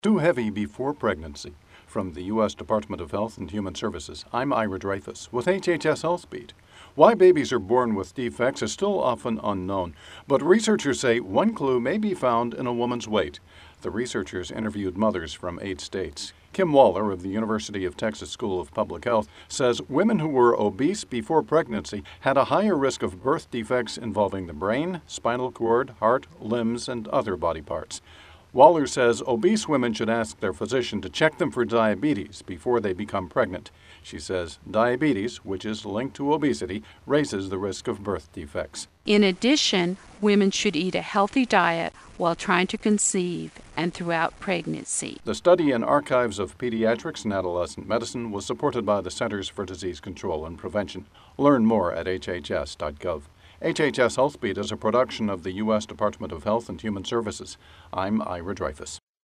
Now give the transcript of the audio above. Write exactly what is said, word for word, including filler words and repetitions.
Too heavy before pregnancy. From the U S Department of Health and Human Services, I'm Ira Dreyfus with H H S Health Beat. Why babies are born with defects is still often unknown, but researchers say one clue may be found in a woman's weight. The researchers interviewed mothers from eight states. Kim Waller of the University of Texas School of Public Health says women who were obese before pregnancy had a higher risk of birth defects involving the brain, spinal cord, heart, limbs, and other body parts. Waller says obese women should ask their physician to check them for diabetes before they become pregnant. She says diabetes, which is linked to obesity, raises the risk of birth defects. In addition, women should eat a healthy diet while trying to conceive and throughout pregnancy. The study in Archives of Pediatrics and Adolescent Medicine was supported by the Centers for Disease Control and Prevention. Learn more at H H S dot gov. H H S Health Beat is a production of the U S Department of Health and Human Services. I'm Ira Dreyfus.